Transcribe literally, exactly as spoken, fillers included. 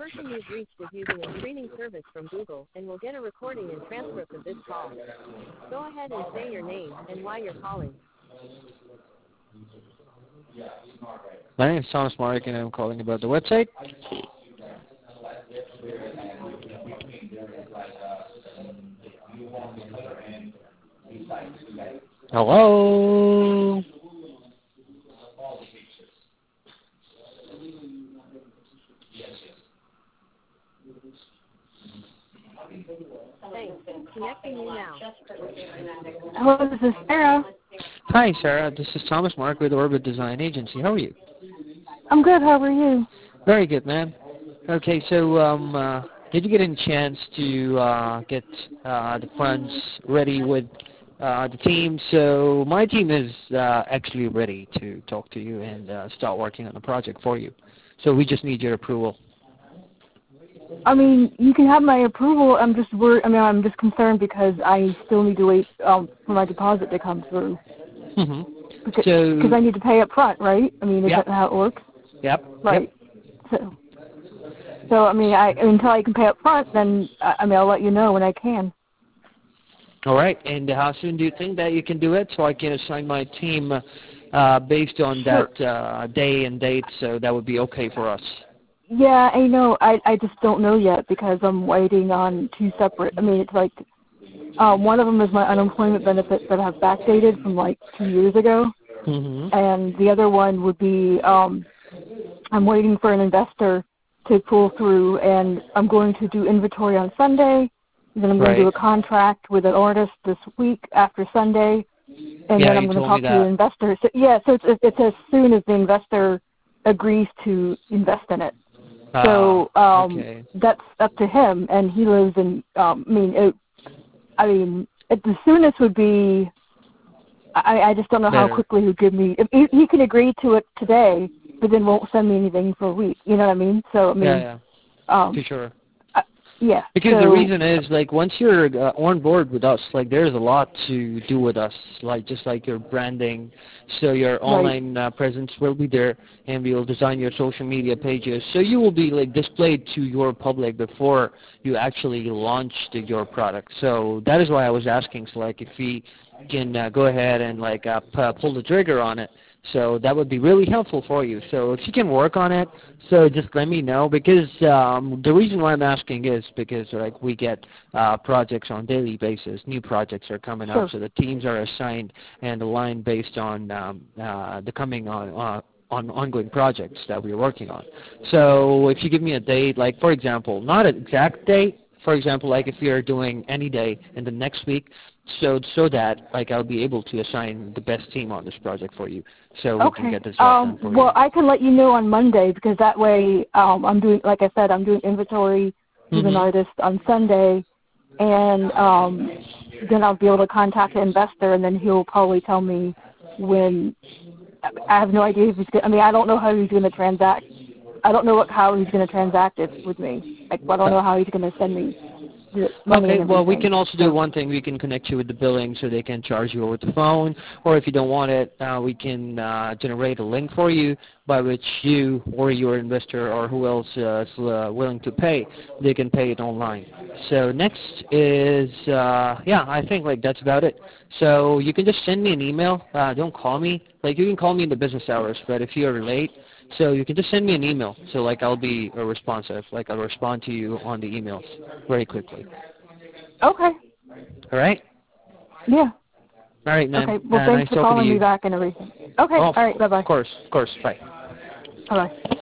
person you've reached is using a screening service from Google and will get a recording and transcript of this call. Go ahead and say your name and why you're calling. My name is Thomas Mark, and I'm calling about the website. Hello? Thanks. Connecting you now. Hello, this is Sarah. Hi, Sarah. This is Thomas Mark with Orbit Design Agency. How are you? I'm good. How are you? Very good, man. Okay, so um, uh, did you get a chance to uh, get uh, the funds ready with uh, the team? So my team is uh, actually ready to talk to you and uh, start working on the project for you. So we just need your approval. I mean, you can have my approval. I'm just worried. I mean, I'm just concerned because I still need to wait um, for my deposit to come through. Mm-hmm. Because So, cause I need to pay up front, right? I mean, is yep. that how it works? Yep. Right. Yep. So, so I mean, I until I can pay up front, then I mean, I'll let you know when I can. All right. And how soon do you think that you can do it so I can assign my team uh, based on Sure. that uh, day and date? So that would be okay for us. Yeah, I know. I I just don't know yet because I'm waiting on two separate. I mean, it's like um, one of them is my unemployment benefits that have backdated from like two years ago, Mm-hmm. and the other one would be um, I'm waiting for an investor to pull through, and I'm going to do inventory on Sunday. Then I'm going Right. to do a contract with an artist this week after Sunday, and Yeah, then I'm you going to told talk me to the that. investor. So, yeah, so it's, it's as soon as the investor agrees to invest in it. So Ah, um, okay. that's up to him, and he lives in. Um, I mean, it, I mean, it, the soonest would be. I, I just don't know how Better. quickly he would give me. If he, he can agree to it today, but then won't send me anything for a week. You know what I mean? So I mean, Yeah, yeah, um, for sure. uh, yeah. Because so, the reason is, like, once you're uh, on board with us, like, there's a lot to do with us, like, just like your branding. So your online uh, presence will be there, and we will design your social media pages. So you will be, like, displayed to your public before you actually launch the, your product. So that is why I was asking, so, like, if we can uh, go ahead and, like, uh, p- pull the trigger on it. So that would be really helpful for you. So if you can work on it, so just let me know, because um, the reason why I'm asking is because like we get uh, projects on daily basis. New projects are coming sure. up, so the teams are assigned and aligned based on um, uh, the coming on. Uh, on ongoing projects that we're working on. So if you give me a date, like for example, not an exact date, for example, like if you're doing any day in the next week, so so that like I'll be able to assign the best team on this project for you, so we can Okay. get this job Um, done for well, you. I can let you know on Monday because that way um, I'm doing, like I said, I'm doing inventory with an Mhm. artist on Sunday, and um, then I'll be able to contact the investor, and then he'll probably tell me when. I have no idea if he's. Gonna, I mean, I don't know how he's going to transact. I don't know what, how he's going to transact it with me. Like, I don't know how he's going to send me the money Okay, and well, we everything. can also do So, one thing. We can connect you with the billing so they can charge you over the phone, or if you don't want it, uh, we can uh, generate a link for you by which you or your investor or who else uh, is uh, willing to pay, they can pay it online. So next is, uh, yeah, I think like that's about it. So you can just send me an email. Uh, don't call me. Like you can call me in the business hours, but if you're late, so you can just send me an email. So like I'll be uh, responsive. Like I'll respond to you on the emails very quickly. okay. All right? Yeah. All right, man. Okay. Well, Uh, thanks nice for talking to calling me you. back and everything. Okay. Oh, All right. Bye-bye. of course, of course. Bye. Bye-bye.